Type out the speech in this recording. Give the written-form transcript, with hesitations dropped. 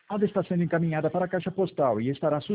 Está sendo encaminhada para a caixa postal e estará